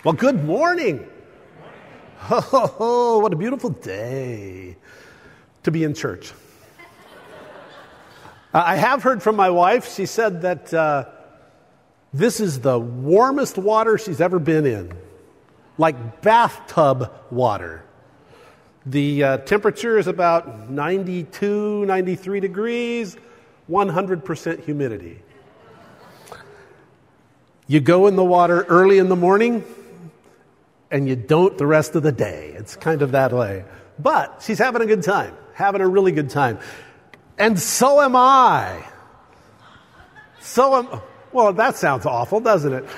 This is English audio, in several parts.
Well, good morning. Oh, what a beautiful day to be in church. I have heard from my wife. She said that this is the warmest water she's ever been in, like bathtub water. The temperature is about 92, 93 degrees, 100% humidity. You go in the water early in the morning, and you don't the rest of the day. It's kind of that way. But she's having a good time, having a really good time. And so am I. Well, that sounds awful, doesn't it?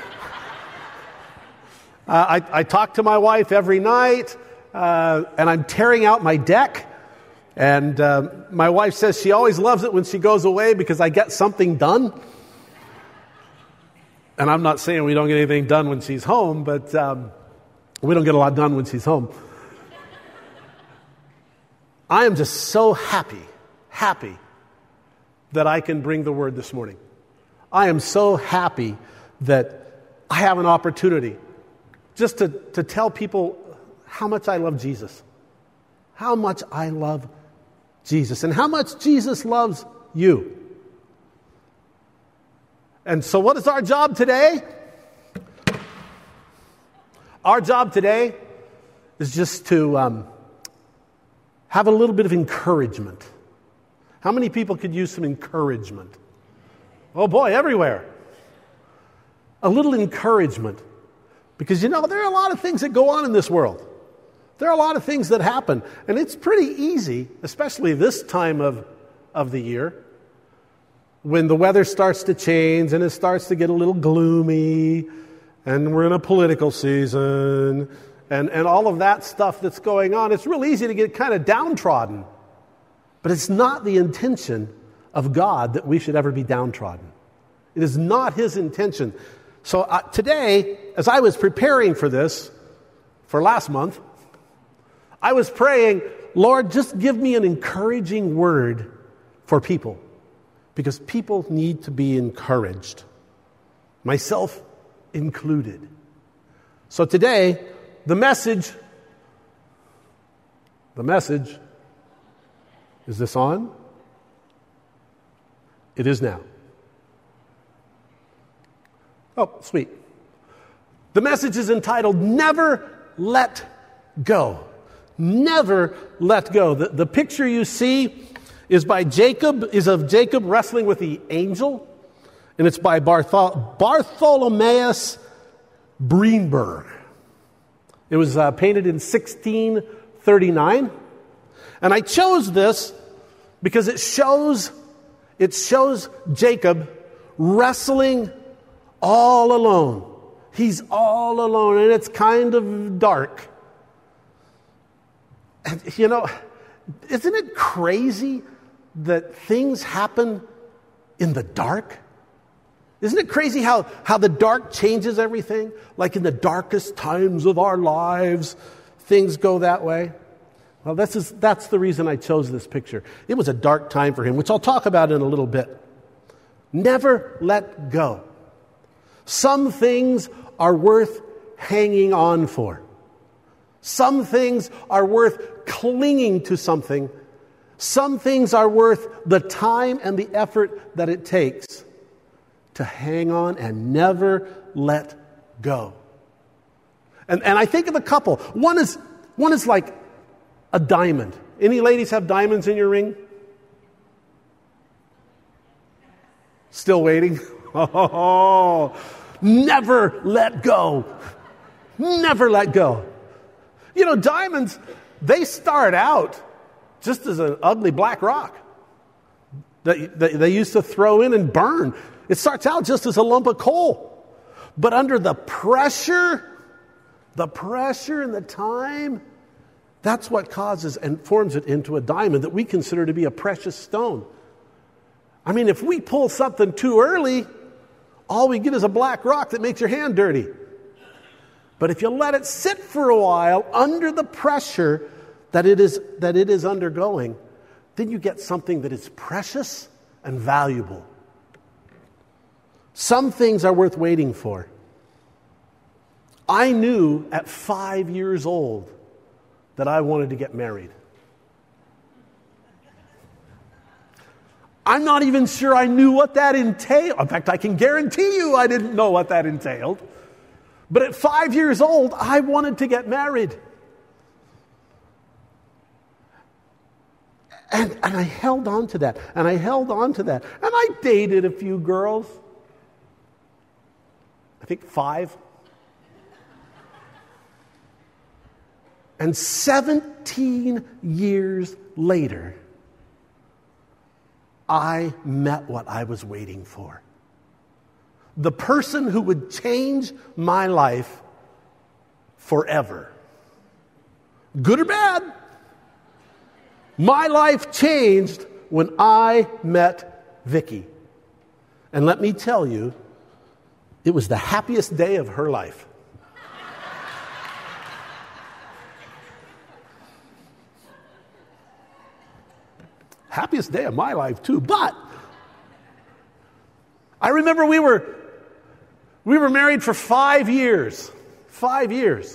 I talk to my wife every night, and I'm tearing out my deck. And my wife says she always loves it when she goes away because I get something done. And I'm not saying we don't get anything done when she's home, but we don't get a lot done when she's home. I am just so happy that I can bring the word this morning. I am so happy that I have an opportunity just to tell people how much I love Jesus. How much I love Jesus. And how much Jesus loves you. And so what is our job today? Our job today is just to have a little bit of encouragement. How many people could use some encouragement? Oh boy, everywhere. A little encouragement. Because there are a lot of things that go on in this world. There are a lot of things that happen. And it's pretty easy, especially this time of the year, when the weather starts to change and it starts to get a little gloomy, and we're in a political season, and all of that stuff that's going on, it's real easy to get kind of downtrodden. But it's not the intention of God that we should ever be downtrodden. It is not His intention. So today, as I was preparing for this, for last month, I was praying, Lord, just give me an encouraging word for people. Because people need to be encouraged. Myself included. So today, the message, is this on? It is now. Oh, sweet. The message is entitled, Never Let Go. Never let go. The picture you see is of Jacob wrestling with the angel, and it's by Bartholomeus Breenberg. It was painted in 1639, and I chose this because it shows Jacob wrestling all alone. He's all alone, and it's kind of dark. And isn't it crazy that things happen in the dark? Isn't it crazy how the dark changes everything? Like in the darkest times of our lives, things go that way. Well, that's the reason I chose this picture. It was a dark time for him, which I'll talk about in a little bit. Never let go. Some things are worth hanging on for. Some things are worth clinging to something. Some things are worth the time and the effort that it takes to hang on and never let go. And I think of a couple. One is like a diamond. Any ladies have diamonds in your ring? Still waiting? Oh, never let go. Never let go. Diamonds, they start out just as an ugly black rock that they used to throw in and burn. It starts out just as a lump of coal. But under the pressure and the time, that's what causes and forms it into a diamond that we consider to be a precious stone. I mean, if we pull something too early, all we get is a black rock that makes your hand dirty. But if you let it sit for a while under the pressure that it is undergoing, then you get something that is precious and valuable. Some things are worth waiting for. I knew at 5 years old that I wanted to get married. I'm not even sure I knew what that entailed. In fact, I can guarantee you I didn't know what that entailed. But at 5 years old, I wanted to get married. And I held on to that, and I held on to that. And I dated a few girls. I think 5. And 17 years later, I met what I was waiting for. The person who would change my life forever. Good or bad, my life changed when I met Vicki. And let me tell you, it was the happiest day of her life. Happiest day of my life too, but I remember we were married for 5 years. 5 years.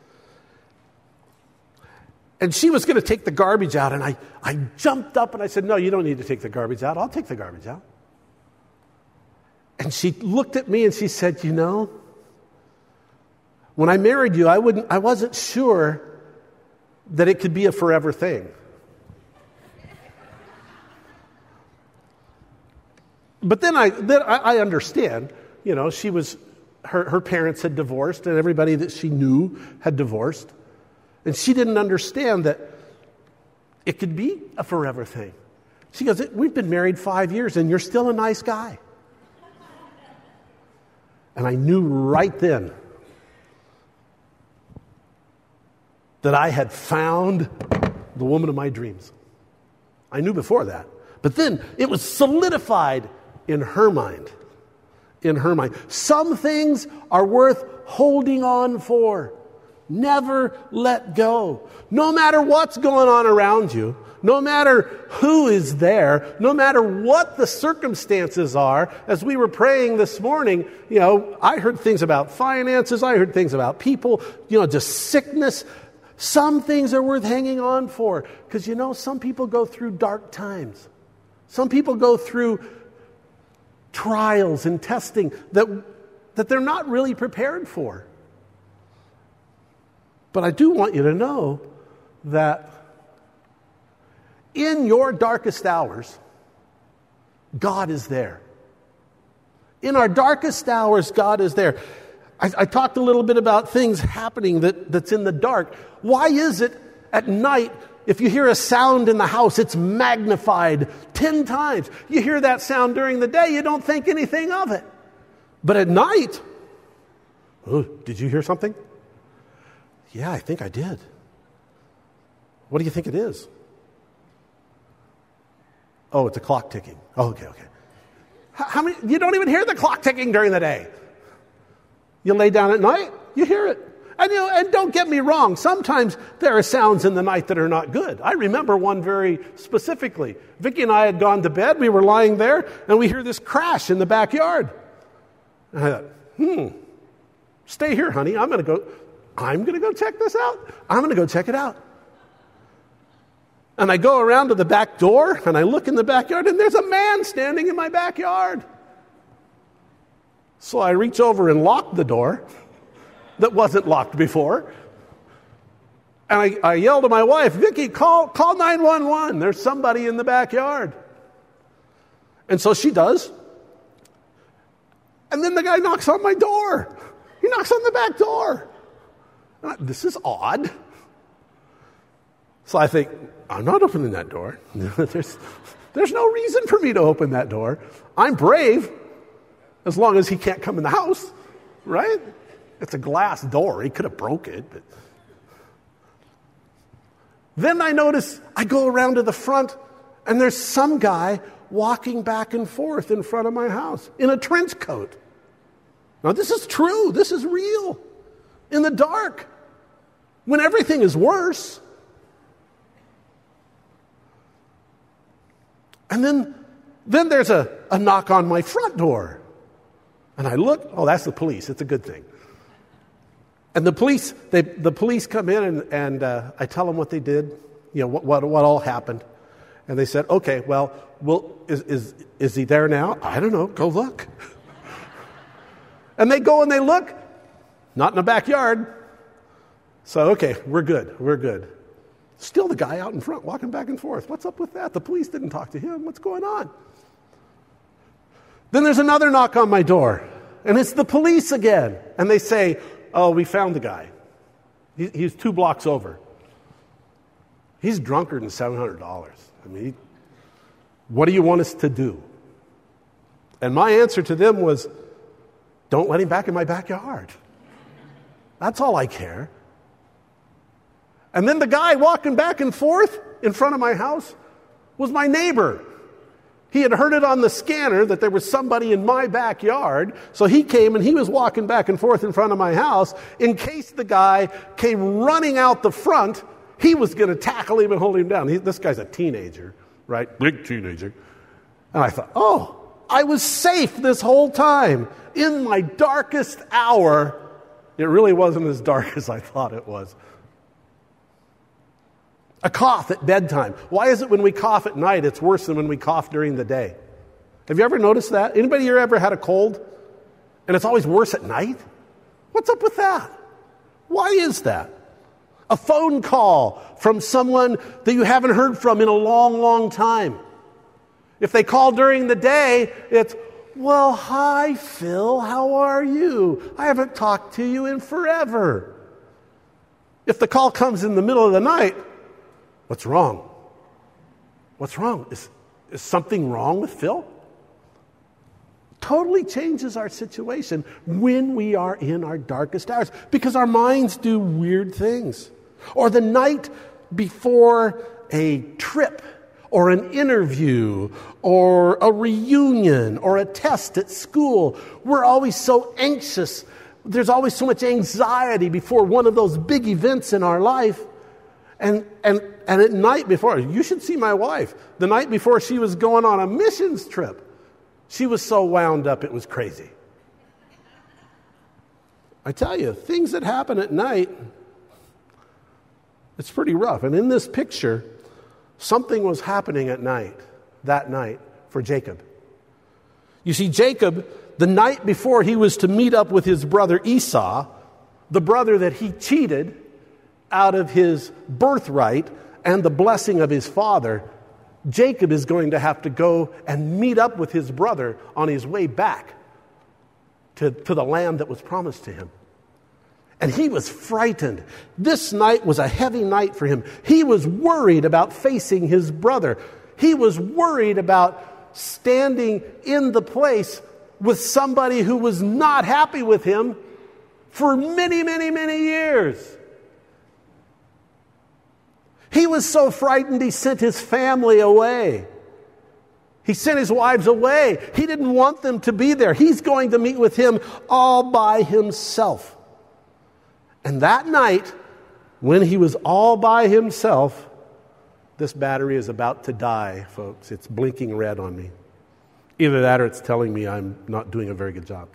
And she was going to take the garbage out, and I jumped up and I said, "No, you don't need to take the garbage out. I'll take the garbage out." And she looked at me and she said, "You know, when I married you, I wasn't sure that it could be a forever thing." But then I understand, you know, she was, her parents had divorced and everybody that she knew had divorced. And she didn't understand that it could be a forever thing. She goes, "We've been married 5 years and you're still a nice guy." And I knew right then that I had found the woman of my dreams. I knew before that. But then it was solidified in her mind. In her mind. Some things are worth holding on for. Never let go. No matter what's going on around you, no matter who is there, no matter what the circumstances are. As we were praying this morning, you know, I heard things about finances, I heard things about people, you know, just sickness. Some things are worth hanging on for. Because, you know, some people go through dark times. Some people go through trials and testing that they're not really prepared for. But I do want you to know that in your darkest hours, God is there. In our darkest hours, God is there. I talked a little bit about things happening that's in the dark. Why is it at night, if you hear a sound in the house, it's magnified 10 times? You hear that sound during the day, you don't think anything of it. But at night, oh, did you hear something? Yeah, I think I did. What do you think it is? Oh, it's a clock ticking. Oh, okay. How many? You don't even hear the clock ticking during the day. You lay down at night, you hear it. And don't get me wrong, sometimes there are sounds in the night that are not good. I remember one very specifically. Vicki and I had gone to bed, we were lying there, and we hear this crash in the backyard. And I thought, stay here, honey, I'm going to go check this out. I'm going to go check it out. And I go around to the back door, and I look in the backyard, and there's a man standing in my backyard. So I reach over and lock the door that wasn't locked before. And I yell to my wife, "Vicki, call 911. There's somebody in the backyard." And so she does. And then the guy knocks on my door. He knocks on the back door. This is odd. So I think, I'm not opening that door. There's no reason for me to open that door. I'm brave, as long as he can't come in the house, right? It's a glass door. He could have broke it. But then I notice, I go around to the front, and there's some guy walking back and forth in front of my house in a trench coat. Now, this is true. This is real. In the dark, when everything is worse. And then there's a knock on my front door. And I look, oh, that's the police. It's a good thing. And the police come in and I tell them what they did, what all happened. And they said, okay, well, is he there now? I don't know. Go look. And they go and they look. Not in the backyard. So, okay, we're good. Still the guy out in front walking back and forth. What's up with that? The police didn't talk to him. What's going on? Then there's another knock on my door. And it's the police again. And they say, oh, we found the guy. He's 2 blocks over. He's drunker than $700. I mean, what do you want us to do? And my answer to them was, don't let him back in my backyard. That's all I care. And then the guy walking back and forth in front of my house was my neighbor. He had heard it on the scanner that there was somebody in my backyard, so he came and he was walking back and forth in front of my house. In case the guy came running out the front, he was going to tackle him and hold him down. This guy's a teenager, right? Big teenager. And I thought, oh, I was safe this whole time. In my darkest hour, it really wasn't as dark as I thought it was. A cough at bedtime. Why is it when we cough at night, it's worse than when we cough during the day? Have you ever noticed that? Anybody here ever had a cold? And it's always worse at night? What's up with that? Why is that? A phone call from someone that you haven't heard from in a long, long time. If they call during the day, it's, well, hi, Phil, how are you? I haven't talked to you in forever. If the call comes in the middle of the night, what's wrong? What's wrong? Is something wrong with Phil? Totally changes our situation when we are in our darkest hours because our minds do weird things. Or the night before a trip or an interview or a reunion or a test at school, we're always so anxious. There's always so much anxiety before one of those big events in our life. And at night before, you should see my wife. The night before she was going on a missions trip, she was so wound up it was crazy. I tell you, things that happen at night, it's pretty rough. And in this picture, something was happening at night, that night, for Jacob. You see, Jacob, the night before he was to meet up with his brother Esau, the brother that he cheated out of his birthright and the blessing of his father, Jacob is going to have to go and meet up with his brother on his way back to the land that was promised to him. And he was frightened. This night was a heavy night for him. He was worried about facing his brother. He was worried about standing in the place with somebody who was not happy with him for many, many, many years. He was so frightened he sent his family away. He sent his wives away. He didn't want them to be there. He's going to meet with him all by himself. And that night, when he was all by himself, this battery is about to die, folks. It's blinking red on me. Either that or it's telling me I'm not doing a very good job.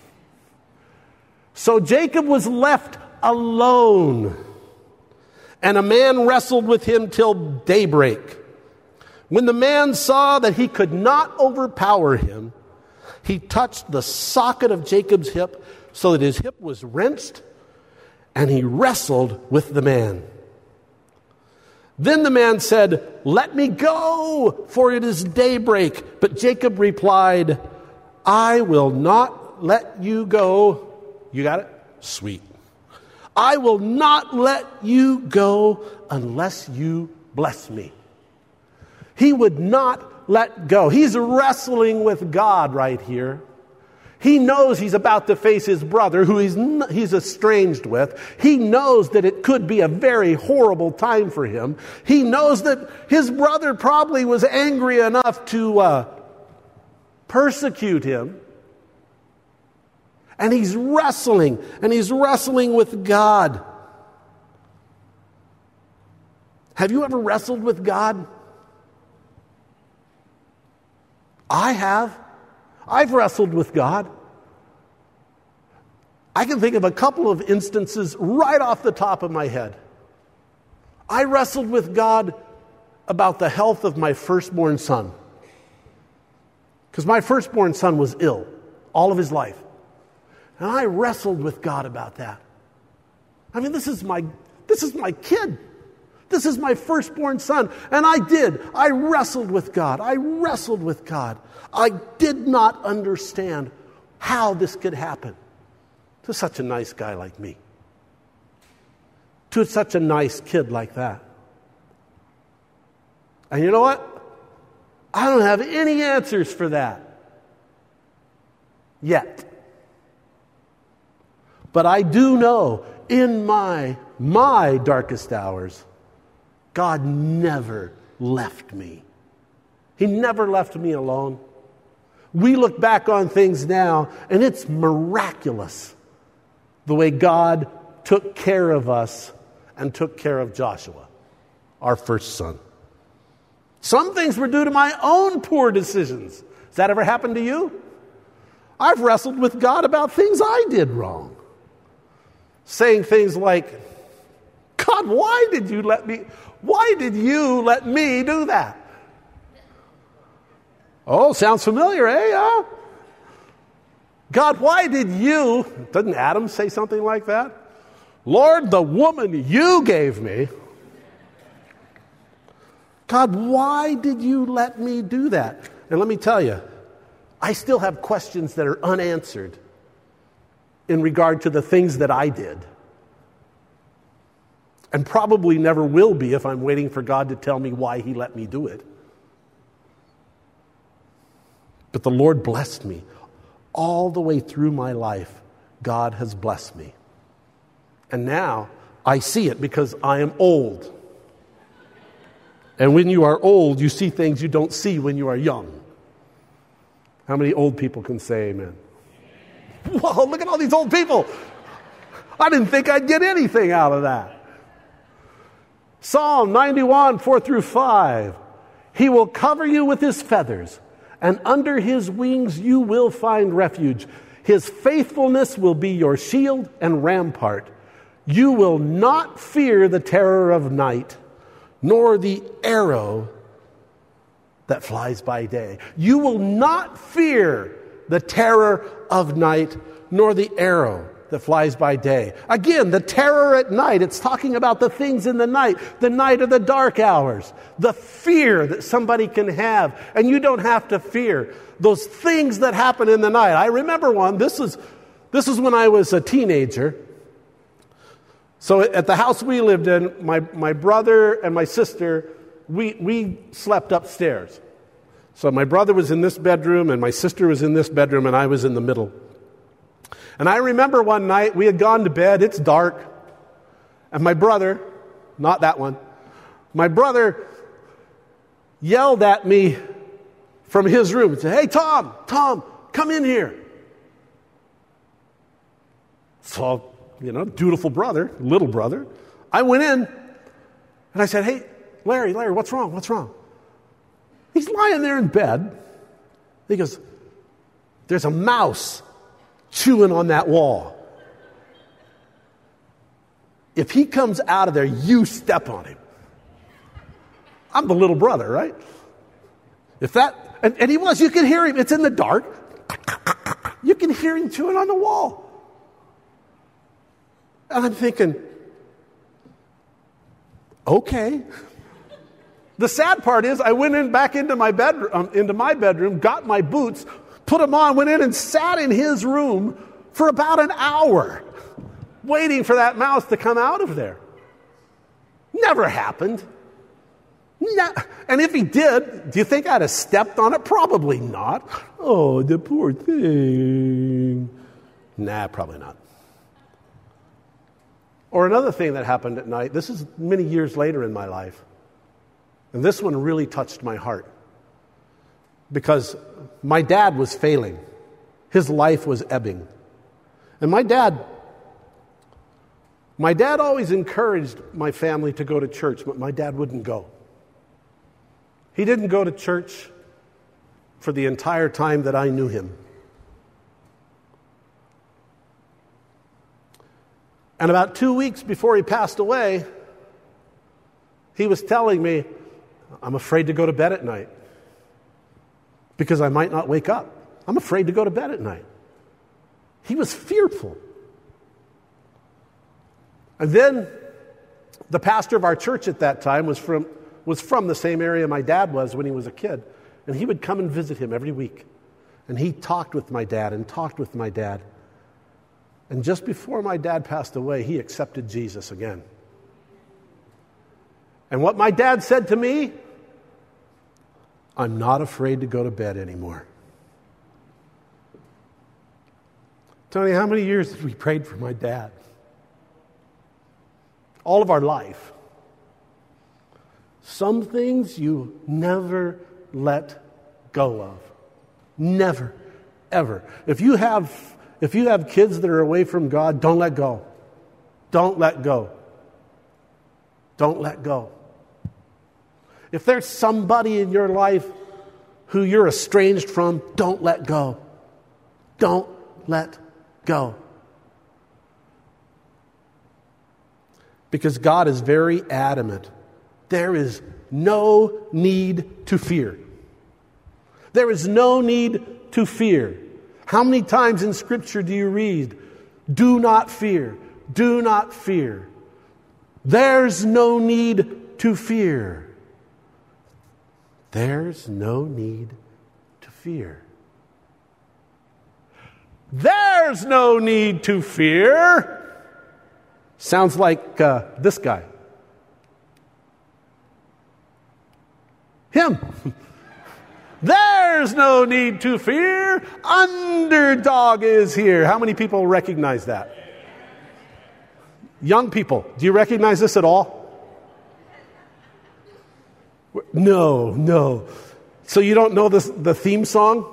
So Jacob was left alone. And a man wrestled with him till daybreak. When the man saw that he could not overpower him, he touched the socket of Jacob's hip so that his hip was wrenched, and he wrestled with the man. Then the man said, "Let me go, for it is daybreak." But Jacob replied, "I will not let you go." You got it? Sweet. "I will not let you go unless you bless me." He would not let go. He's wrestling with God right here. He knows he's about to face his brother, who he's estranged with. He knows that it could be a very horrible time for him. He knows that his brother probably was angry enough to persecute him. And he's wrestling with God. Have you ever wrestled with God? I have. I've wrestled with God. I can think of a couple of instances right off the top of my head. I wrestled with God about the health of my firstborn son. Because my firstborn son was ill all of his life. And I wrestled with God about that. I mean, this is my kid. This is my firstborn son. And I did. I wrestled with God. I wrestled with God. I did not understand how this could happen to such a nice guy like me. To such a nice kid like that. And you know what? I don't have any answers for that yet. But I do know in my darkest hours, God never left me. He never left me alone. We look back on things now, and it's miraculous the way God took care of us and took care of Joshua, our first son. Some things were due to my own poor decisions. Has that ever happened to you? I've wrestled with God about things I did wrong. Saying things like, God, why did you let me do that? Oh, sounds familiar, eh? God, why did you... Doesn't Adam say something like that? Lord, the woman you gave me... God, why did you let me do that? And let me tell you, I still have questions that are unanswered in regard to the things that I did. And probably never will be if I'm waiting for God to tell me why He let me do it. But the Lord blessed me. All the way through my life, God has blessed me. And now I see it because I am old. And when you are old, you see things you don't see when you are young. How many old people can say amen? Whoa, look at all these old people. I didn't think I'd get anything out of that. Psalm 91, 4 through 5. He will cover you with His feathers, and under His wings you will find refuge. His faithfulness will be your shield and rampart. You will not fear the terror of night, nor the arrow that flies by day. You will not fear the terror of night, nor the arrow that flies by day. Again, the terror at night, it's talking about the things in the night of the dark hours, the fear that somebody can have, and you don't have to fear those things that happen in the night. I remember one, this is when I was a teenager. So at the house we lived in, my brother and my sister, we slept upstairs. So my brother was in this bedroom, and my sister was in this bedroom, and I was in the middle. And I remember one night, we had gone to bed, it's dark, and my brother, not that one, my brother yelled at me from his room and said, "Hey, Tom, come in here." So, dutiful brother, little brother. I went in, and I said, "Hey, Larry, what's wrong? He's lying there in bed. He goes, "There's a mouse chewing on that wall. If he comes out of there, you step on him." I'm the little brother, right? And he was, you can hear him. It's in the dark. You can hear him chewing on the wall. And I'm thinking, okay. The sad part is I went back into my bedroom, got my boots, put them on, went in and sat in his room for about an hour, waiting for that mouse to come out of there. Never happened. And if he did, do you think I'd have stepped on it? Probably not. Oh, the poor thing. Nah, probably not. Or another thing that happened at night, this is many years later in my life, and this one really touched my heart. Because my dad was failing. His life was ebbing. And my dad always encouraged my family to go to church, but my dad wouldn't go. He didn't go to church for the entire time that I knew him. And about 2 weeks before he passed away, he was telling me, I'm afraid to go to bed at night because I might not wake up. I'm afraid to go to bed at night. He was fearful. And then the pastor of our church at that time was from the same area my dad was when he was a kid. And he would come and visit him every week. And he talked with my dad and talked with my dad. And just before my dad passed away, he accepted Jesus again. And what my dad said to me, I'm not afraid to go to bed anymore. Tony, how many years have we prayed for my dad? All of our life. Some things you never let go of. Never, ever. If you have kids that are away from God, don't let go. Don't let go. Don't let go. If there's somebody in your life who you're estranged from, don't let go. Don't let go. Because God is very adamant. There is no need to fear. There is no need to fear. How many times in Scripture do you read, do not fear, do not fear? There's no need to fear. There's no need to fear. There's no need to fear. Sounds like this guy. Him. There's no need to fear. Underdog is here. How many people recognize that? Young people, do you recognize this at all? No. So you don't know the theme song?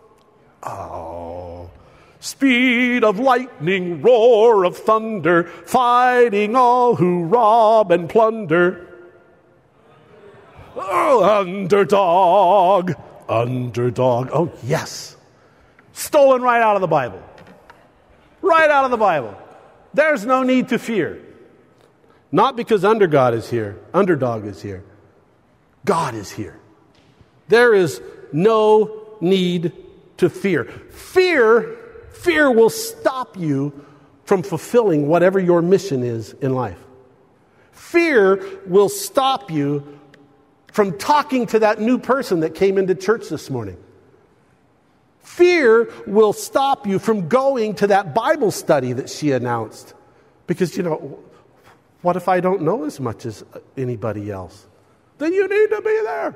Oh. Speed of lightning, roar of thunder, fighting all who rob and plunder. Oh, underdog. Underdog. Oh, yes. Stolen right out of the Bible. Right out of the Bible. There's no need to fear. Not because underdog is here. God is here. There is no need to fear. Fear will stop you from fulfilling whatever your mission is in life. Fear will stop you from talking to that new person that came into church this morning. Fear will stop you from going to that Bible study that she announced. Because, what if I don't know as much as anybody else? Then you need to be there.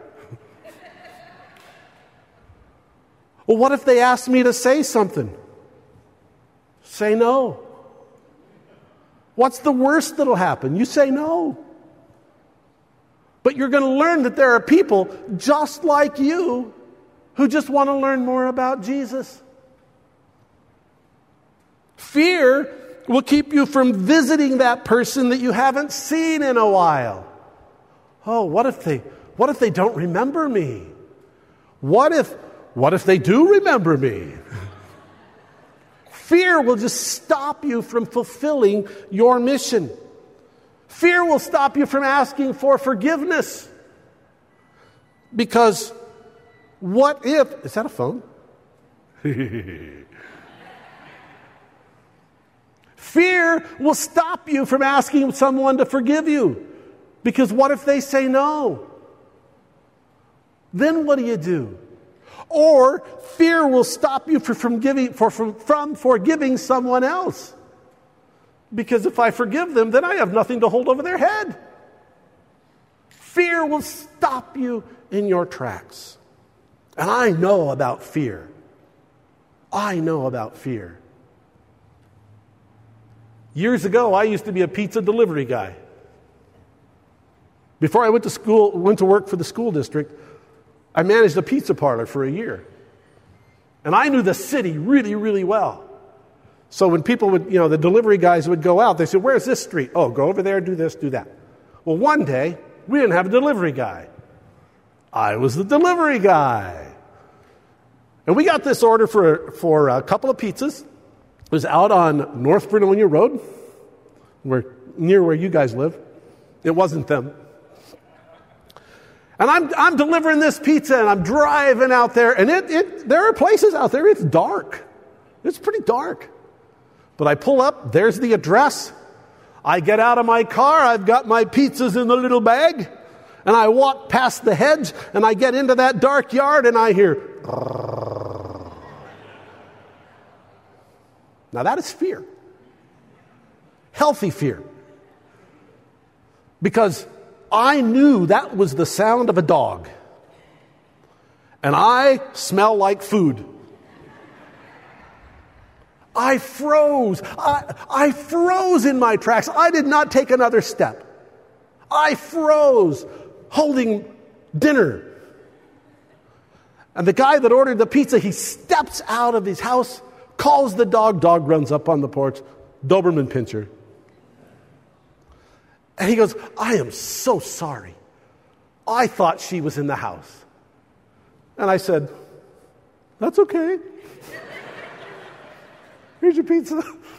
Well, what if they ask me to say something? Say no. What's the worst that'll happen? You say no. But you're going to learn that there are people just like you who just want to learn more about Jesus. Fear will keep you from visiting that person that you haven't seen in a while. Oh, what if they don't remember me? What if they do remember me? Fear will just stop you from fulfilling your mission. Fear will stop you from asking for forgiveness. Because what if... Is that a phone? Fear will stop you from asking someone to forgive you. Because what if they say no? Then what do? Or fear will stop you from forgiving someone else. Because if I forgive them, then I have nothing to hold over their head. Fear will stop you in your tracks. And I know about fear. Years ago, I used to be a pizza delivery guy. Before I went to work for the school district, I managed a pizza parlor for a year. And I knew the city really, really well. So when people would, the delivery guys would go out, they said, where's this street? Oh, go over there, do this, do that. Well, one day, we didn't have a delivery guy. I was the delivery guy. And we got this order for a couple of pizzas. It was out on North Vernonia Road. near where you guys live. It wasn't them. And I'm delivering this pizza, and I'm driving out there, and there are places out there, it's dark. It's pretty dark. But I pull up, there's the address. I get out of my car, I've got my pizzas in the little bag, and I walk past the hedge, and I get into that dark yard, and I hear... Now that is fear. Healthy fear. Because I knew that was the sound of a dog. And I smell like food. I froze. I froze in my tracks. I did not take another step. I froze holding dinner. And the guy that ordered the pizza, he steps out of his house, calls the dog. Dog runs up on the porch. Doberman Pinscher. And he goes, I am so sorry. I thought she was in the house. And I said, that's okay. Here's your pizza.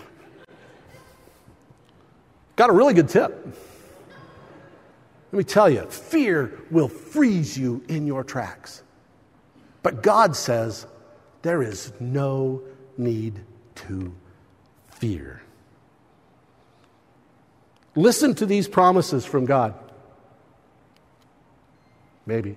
Got a really good tip. Let me tell you, fear will freeze you in your tracks. But God says there is no need to fear. Listen to these promises from God. Maybe.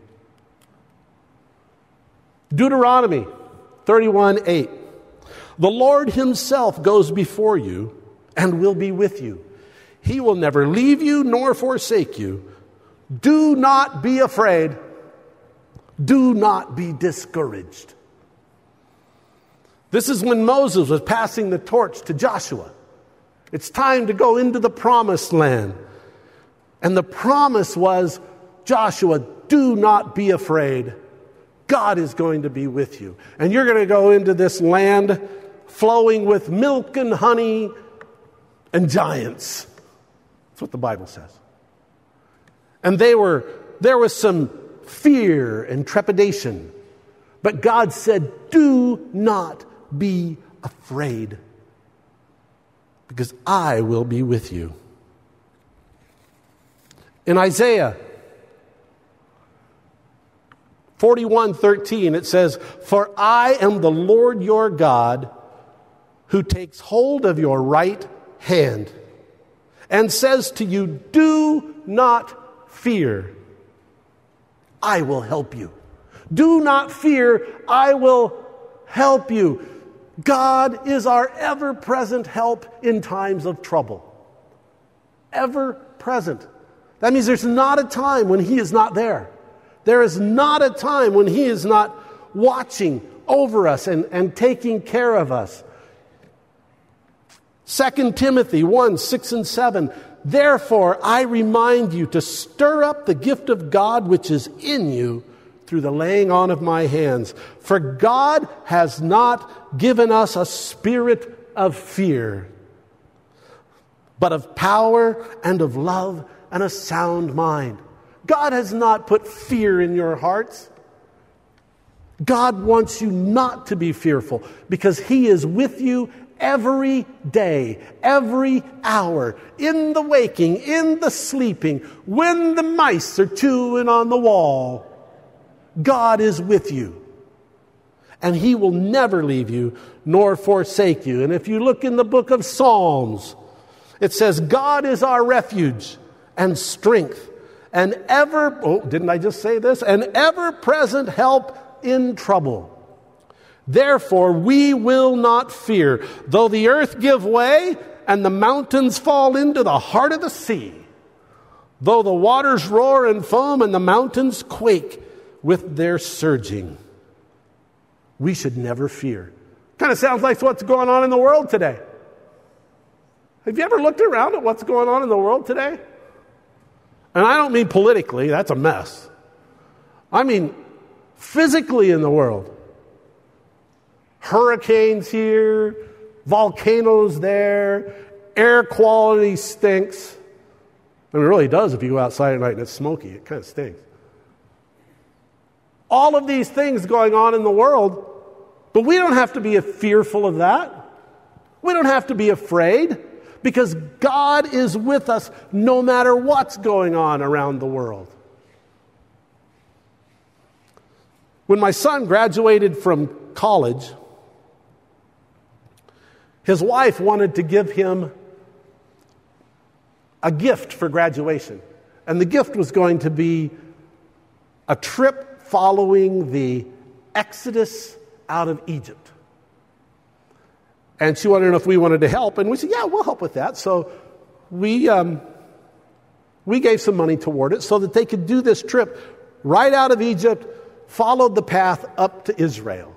Deuteronomy 31:8. The Lord himself goes before you and will be with you. He will never leave you nor forsake you. Do not be afraid. Do not be discouraged. This is when Moses was passing the torch to Joshua. It's time to go into the promised land. And the promise was, Joshua, do not be afraid. God is going to be with you. And you're going to go into this land flowing with milk and honey and giants. That's what the Bible says. And there was some fear and trepidation. But God said, do not be afraid, because I will be with you. In Isaiah 41:13, it says, for I am the Lord your God, who takes hold of your right hand and says to you, do not fear. I will help you. Do not fear. I will help you. God is our ever-present help in times of trouble. Ever-present. That means there's not a time when He is not there. There is not a time when He is not watching over us and taking care of us. 2 Timothy 1:6 and 7. Therefore, I remind you to stir up the gift of God which is in you through the laying on of my hands. For God has not given us a spirit of fear, but of power and of love and a sound mind. God has not put fear in your hearts. God wants you not to be fearful because He is with you every day, every hour, in the waking, in the sleeping, when the mice are chewing on the wall. God is with you. And He will never leave you nor forsake you. And if you look in the book of Psalms, it says, God is our refuge and strength, and didn't I just say this? An ever-present help in trouble. Therefore, we will not fear, though the earth give way and the mountains fall into the heart of the sea, though the waters roar and foam and the mountains quake with their surging. We should never fear. Kind of sounds like what's going on in the world today. Have you ever looked around at what's going on in the world today? And I don't mean politically, that's a mess. I mean physically in the world. Hurricanes here, volcanoes there, air quality stinks. And it really does if you go outside at night and it's smoky. It kind of stinks. All of these things going on in the world, but we don't have to be fearful of that. We don't have to be afraid because God is with us no matter what's going on around the world. When my son graduated from college, his wife wanted to give him a gift for graduation. And the gift was going to be a trip following the Exodus out of Egypt. And she wanted to know if we wanted to help. And we said, yeah, we'll help with that. So we gave some money toward it so that they could do this trip right out of Egypt, followed the path up to Israel.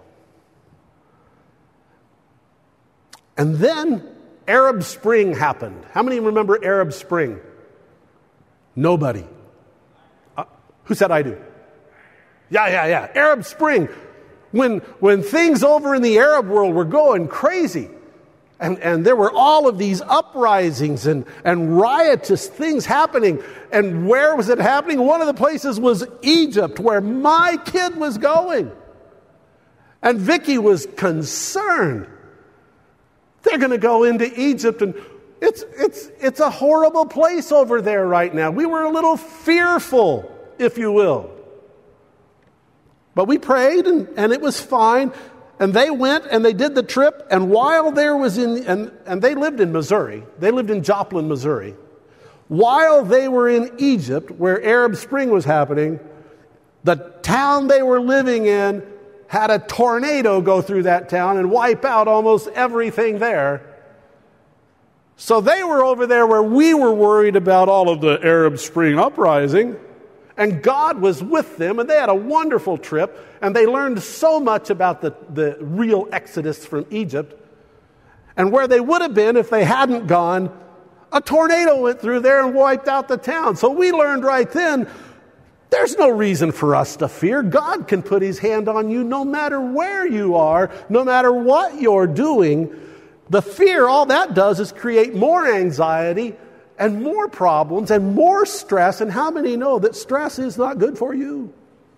And then Arab Spring happened. How many remember Arab Spring? Nobody. Who said I do? Yeah. Arab Spring. When things over in the Arab world were going crazy, and there were all of these uprisings and riotous things happening. And where was it happening? One of the places was Egypt, where my kid was going. And Vicky was concerned. They're going to go into Egypt, and it's a horrible place over there right now. We were a little fearful, if you will. But we prayed, and it was fine. And they went, and they did the trip. And while there was and they lived in Missouri. They lived in Joplin, Missouri. While they were in Egypt, where Arab Spring was happening, the town they were living in had a tornado go through that town and wipe out almost everything there. So they were over there where we were worried about all of the Arab Spring uprising. And God was with them, and they had a wonderful trip, and they learned so much about the real exodus from Egypt. And where they would have been if they hadn't gone, a tornado went through there and wiped out the town. So we learned right then, there's no reason for us to fear. God can put his hand on you no matter where you are, no matter what you're doing. The fear, all that does is create more anxiety and more problems and more stress. And how many know that stress is not good for you?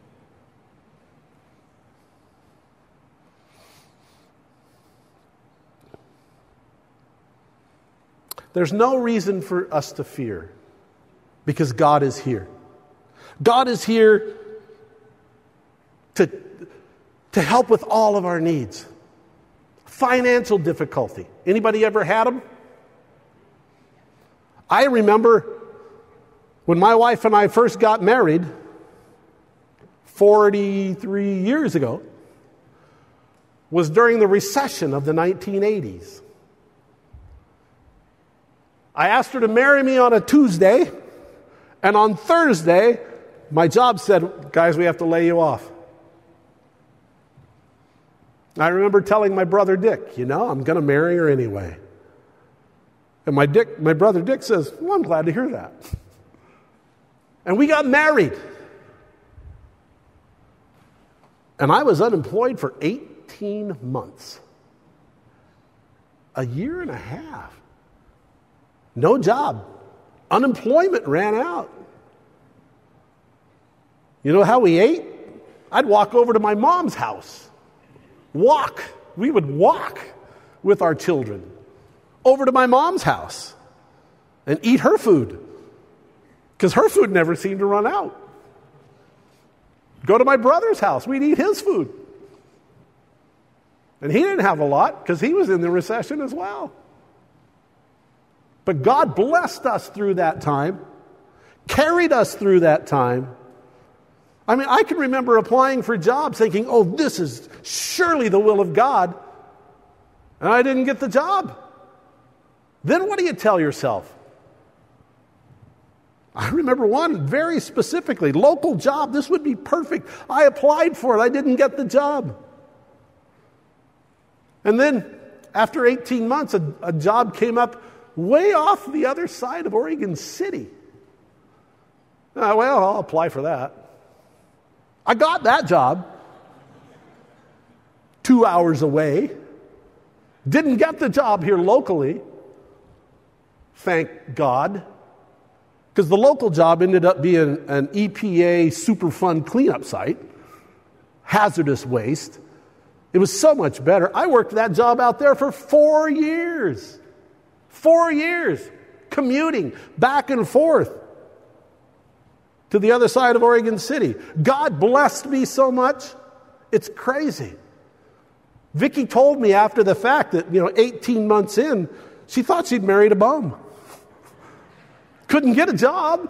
There's no reason for us to fear because God is here. God is here to help with all of our needs. Financial difficulty. Anybody ever had them? I remember when my wife and I first got married 43 years ago, was during the recession of the 1980s. I asked her to marry me on a Tuesday, and on Thursday, my job said, guys, we have to lay you off. I remember telling my brother Dick, I'm going to marry her anyway. And my brother Dick says, well, I'm glad to hear that. And we got married. And I was unemployed for 18 months. A year and a half. No job. Unemployment ran out. You know how we ate? I'd walk over to my mom's house. Walk. We would walk with our children over to my mom's house and eat her food because her food never seemed to run out. Go to my brother's house. We'd eat his food. And he didn't have a lot because he was in the recession as well. But God blessed us through that time, carried us through that time. I mean, I can remember applying for jobs thinking, this is surely the will of God. And I didn't get the job. Then what do you tell yourself? I remember one very specifically, local job. This would be perfect. I applied for it. I didn't get the job. And then after 18 months, a job came up way off the other side of Oregon City. Well, I'll apply for that. I got that job 2 hours away. Didn't get the job here locally. Thank God. Because the local job ended up being an EPA Superfund cleanup site. Hazardous waste. It was so much better. I worked that job out there for 4 years. 4 years commuting back and forth to the other side of Oregon City. God blessed me so much. It's crazy. Vicki told me after the fact that, 18 months in, she thought she'd married a bum. Couldn't get a job.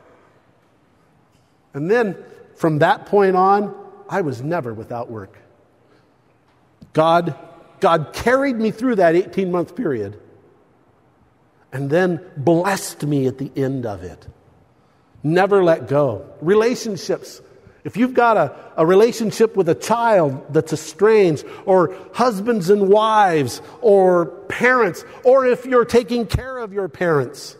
And then from that point on, I was never without work. God carried me through that 18-month period and then blessed me at the end of it. Never let go. Relationships. If you've got a relationship with a child that's estranged, or husbands and wives, or parents, or if you're taking care of your parents,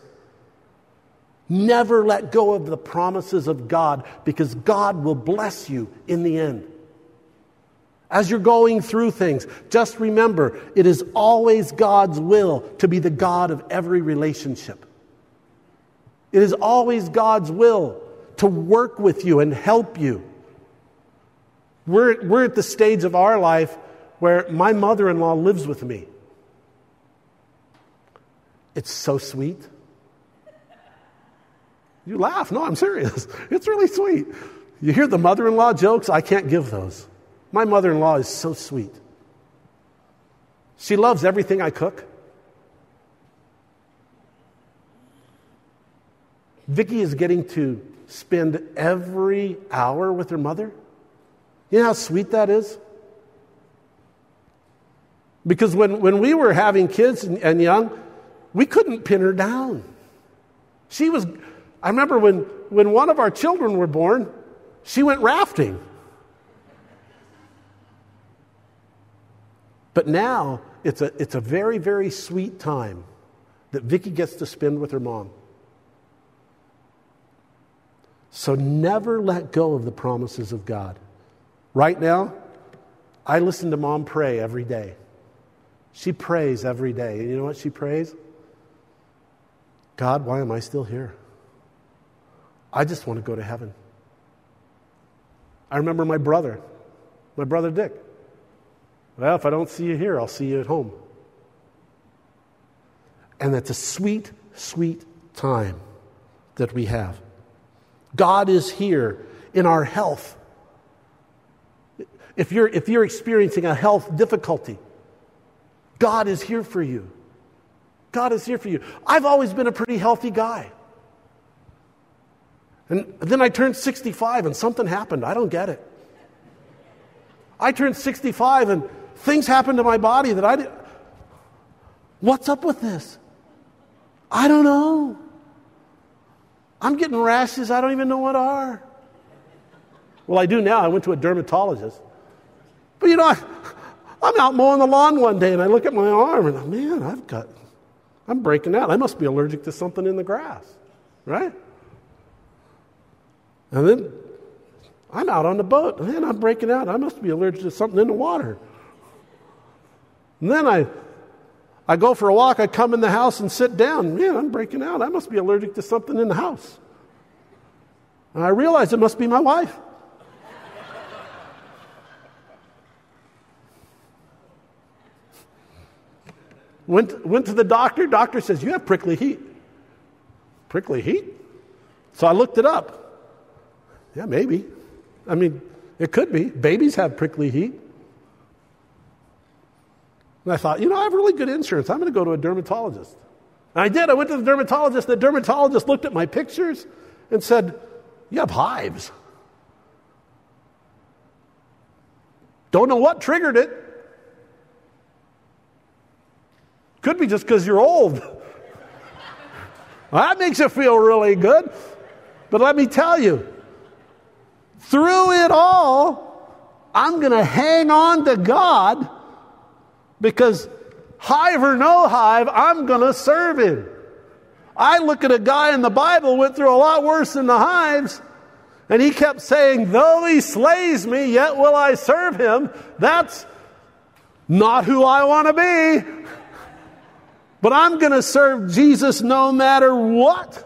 never let go of the promises of God, because God will bless you in the end. As you're going through things, just remember, it is always God's will to be the God of every relationship. It is always God's will to work with you and help you. We're at the stage of our life where my mother-in-law lives with me. It's so sweet. You laugh. No, I'm serious. It's really sweet. You hear the mother-in-law jokes? I can't give those. My mother-in-law is so sweet. She loves everything I cook. Vicki is getting to spend every hour with her mother. You know how sweet that is? Because when we were having kids and young, we couldn't pin her down. I remember when one of our children were born, she went rafting. But now, it's a very, very sweet time that Vicki gets to spend with her mom. So never let go of the promises of God. Right now, I listen to Mom pray every day. She prays every day. And you know what she prays? God, why am I still here? I just want to go to heaven. I remember my brother Dick. Well, if I don't see you here, I'll see you at home. And that's a sweet, sweet time that we have. God is here in our health. If you're experiencing a health difficulty, God is here for you. God is here for you. I've always been a pretty healthy guy. And then I turned 65 and something happened. I don't get it. I turned 65 and things happened to my body that I didn't. What's up with this? I don't know. I'm getting rashes I don't even know what are. Well, I do now. I went to a dermatologist. But I'm out mowing the lawn one day and I look at my arm and man, I'm breaking out. I must be allergic to something in the grass, right? And then I'm out on the boat. Man, I'm breaking out. I must be allergic to something in the water. And then I go for a walk. I come in the house and sit down. Man, I'm breaking out. I must be allergic to something in the house. And I realize it must be my wife. Went to the doctor. Doctor says, you have prickly heat. Prickly heat? So I looked it up. Yeah, maybe. I mean, it could be. Babies have prickly heat. And I thought, I have really good insurance. I'm going to go to a dermatologist. And I did. I went to the dermatologist. The dermatologist looked at my pictures and said, you have hives. Don't know what triggered it. Could be just because you're old. Well, that makes you feel really good. But let me tell you, through it all, I'm going to hang on to God because hive or no hive, I'm going to serve Him. I look at a guy in the Bible went through a lot worse than the hives, and he kept saying, though he slays me, yet will I serve him. That's not who I want to be. But I'm going to serve Jesus no matter what.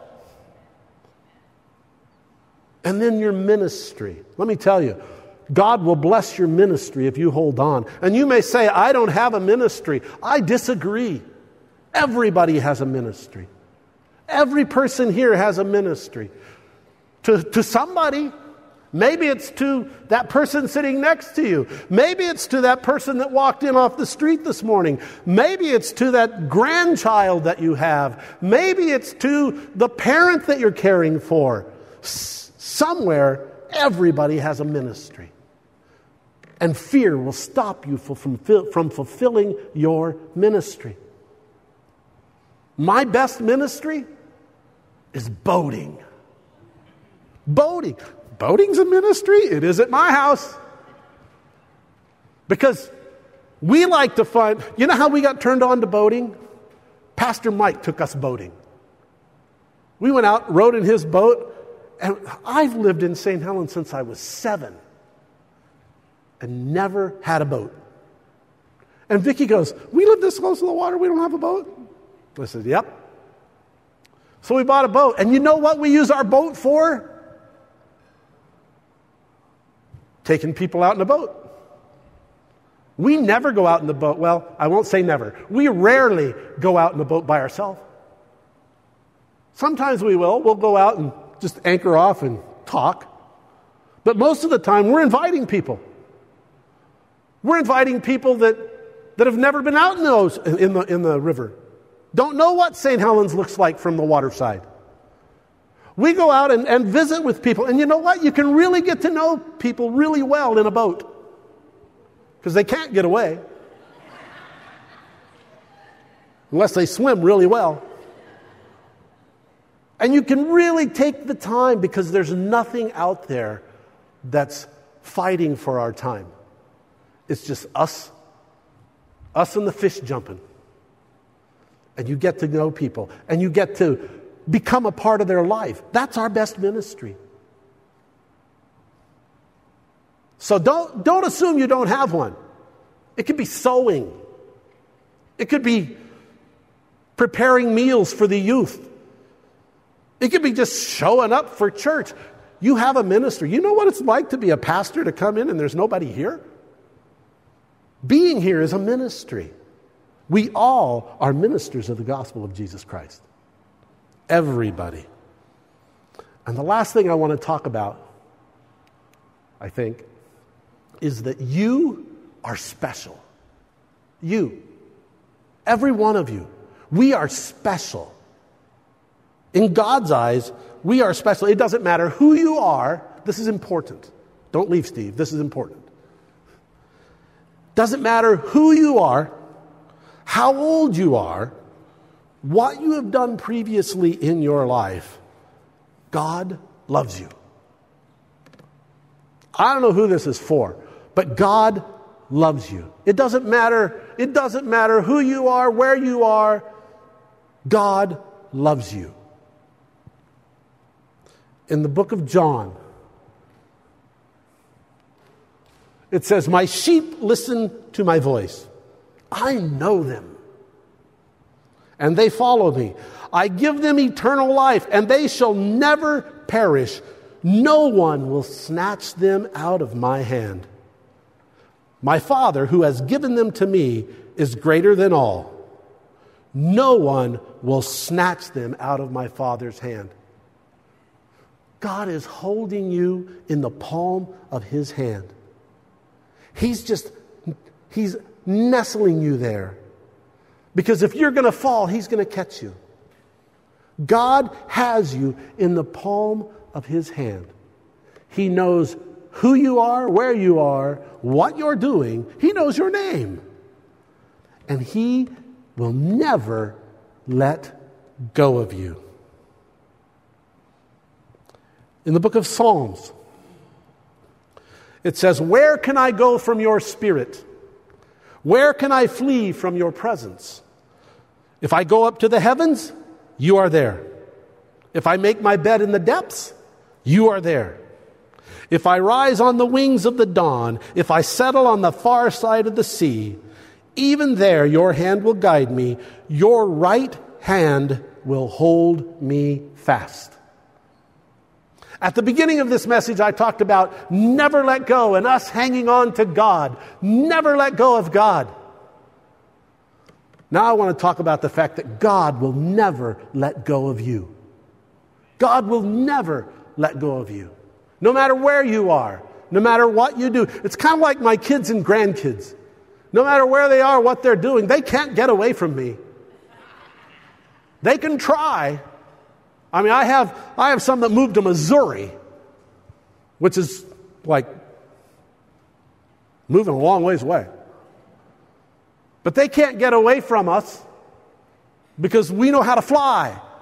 And then your ministry. Let me tell you, God will bless your ministry if you hold on. And you may say, I don't have a ministry. I disagree. Everybody has a ministry. Every person here has a ministry. To somebody. Maybe it's to that person sitting next to you. Maybe it's to that person that walked in off the street this morning. Maybe it's to that grandchild that you have. Maybe it's to the parent that you're caring for. Somewhere, everybody has a ministry. And fear will stop you from fulfilling your ministry. My best ministry is boating. Boating. Boating's a ministry. It is at my house. Because we like to find... You know how we got turned on to boating? Pastor Mike took us boating. We went out, rode in his boat, and I've lived in St. Helens since I was 7 and never had a boat. And Vicki goes, we live this close to the water, we don't have a boat? I said, yep. So we bought a boat. And you know what we use our boat for? Taking people out in a boat. We never go out in the boat. Well, I won't say never. We rarely go out in the boat by ourselves. Sometimes we will. We'll go out and just anchor off and talk. But most of the time, we're inviting people. We're inviting people that have never been out in the river. Don't know what St. Helens looks like from the waterside. We go out and visit with people. And you know what? You can really get to know people really well in a boat. Because they can't get away. Unless they swim really well. And you can really take the time because there's nothing out there that's fighting for our time. It's just us and the fish jumping. And you get to know people. And you get to become a part of their life. That's our best ministry. So don't assume you don't have one. It could be sewing. It could be preparing meals for the youth. It could be just showing up for church. You have a ministry. You know what it's like to be a pastor, to come in and there's nobody here? Being here is a ministry. We all are ministers of the gospel of Jesus Christ. Everybody. And the last thing I want to talk about, I think, is that you are special. You. Every one of you. We are special. In God's eyes, we are special. It doesn't matter who you are. This is important. Don't leave, Steve. This is important. Doesn't matter who you are, how old you are, what you have done previously in your life. God loves you. I don't know who this is for, but God loves you. It doesn't matter. It doesn't matter who you are, where you are. God loves you. In the book of John, it says, "My sheep listen to my voice. I know them, and they follow me. I give them eternal life, and they shall never perish. No one will snatch them out of my hand. My Father, who has given them to me, is greater than all. No one will snatch them out of my Father's hand." God is holding you in the palm of His hand. He's nestling you there. Because if you're going to fall, He's going to catch you. God has you in the palm of His hand. He knows who you are, where you are, what you're doing. He knows your name. And He will never let go of you. In the book of Psalms, it says, "Where can I go from your spirit? Where can I flee from your presence? If I go up to the heavens, you are there. If I make my bed in the depths, you are there. If I rise on the wings of the dawn, if I settle on the far side of the sea, even there your hand will guide me, your right hand will hold me fast." At the beginning of this message, I talked about never let go and us hanging on to God. Never let go of God. Now I want to talk about the fact that God will never let go of you. God will never let go of you. No matter where you are, no matter what you do. It's kind of like my kids and grandkids. No matter where they are, what they're doing, they can't get away from me. They can try. I mean, I have some that moved to Missouri, which is like moving a long ways away. But they can't get away from us because we know how to fly.